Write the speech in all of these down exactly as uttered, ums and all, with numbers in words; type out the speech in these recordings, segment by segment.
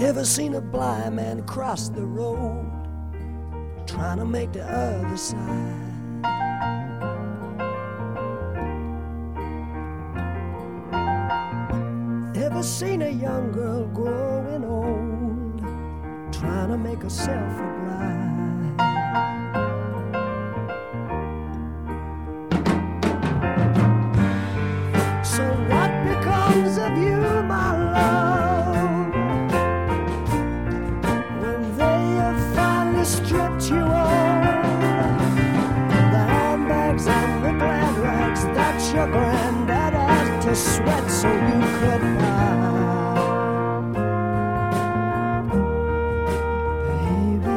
Ever seen a blind man cross the road, trying to make the other side? Ever seen a young girl growing old, trying to make herself a bride? So what becomes of you, my love, when they have finally stripped you of the handbags and the glad rags that your granddad had to sweat so you could buy? Baby,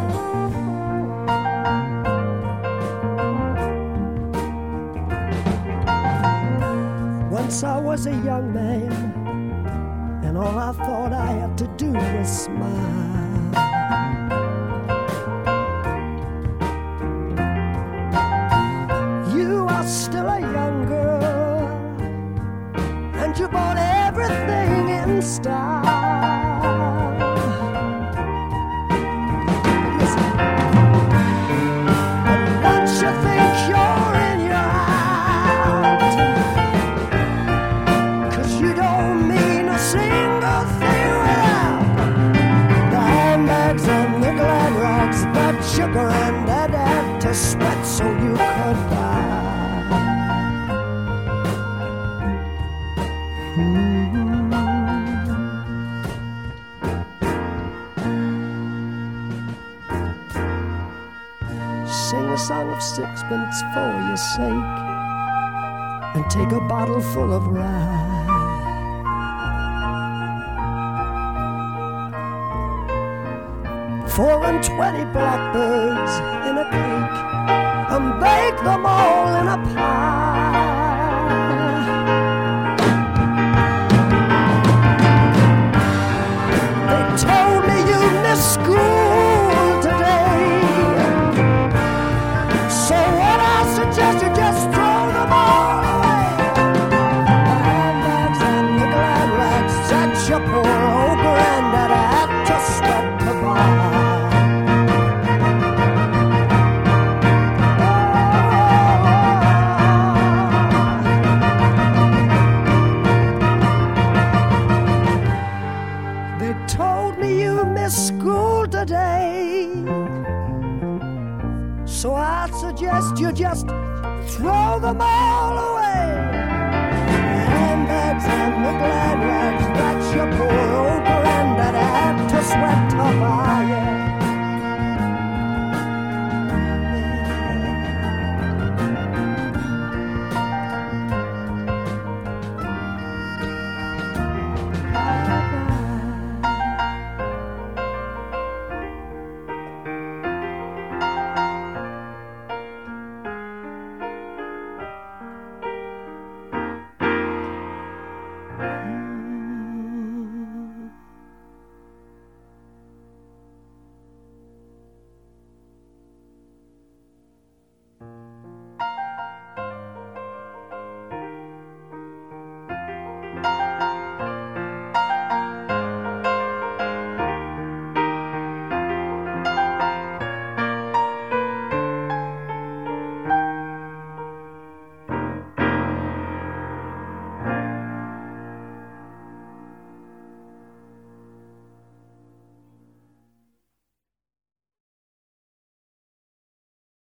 once I was a young man, and all I thought I had to do was smile. You are still a young girl, and you bought everything in style. Listen, and once you think you're in your act, 'cause you don't mean a single thing without the handbags and the glad rags that your granddad had to sweat so you could buy. Sing a song of sixpence for your sake, and take a bottle full of rye. Four and twenty blackbirds in a cake, and bake them all in a pie. They told me you missed school today, so what I suggest you just throw them all away. The handbags and the glad rags that your poor old granddad had to sweat to buy. They told me you missed school today, so I suggest you just throw them all away. The handbags and the glad rags that your poor old granddad had to sweat to buy.